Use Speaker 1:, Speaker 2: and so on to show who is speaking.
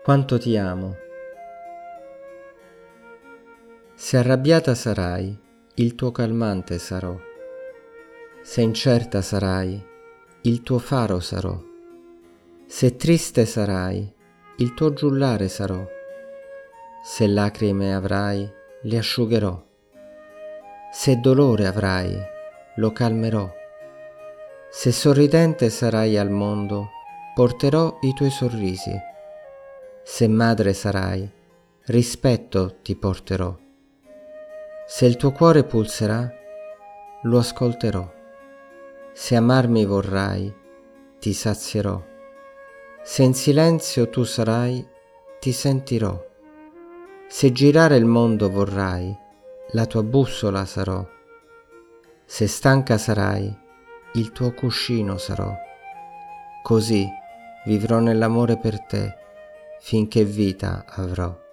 Speaker 1: Quanto ti amo. Se arrabbiata sarai, il tuo calmante sarò. Se incerta sarai, il tuo faro sarò. Se triste sarai, il tuo giullare sarò. Se lacrime avrai, le asciugherò. Se dolore avrai, lo calmerò. Se sorridente sarai al mondo, porterò i tuoi sorrisi. Se madre sarai, rispetto ti porterò. Se il tuo cuore pulserà, lo ascolterò. Se amarmi vorrai, ti sazierò. Se in silenzio tu sarai, ti sentirò. Se girare il mondo vorrai, la tua bussola sarò. Se stanca sarai, il tuo cuscino sarò. Così vivrò nell'amore per te, finché vita avrò.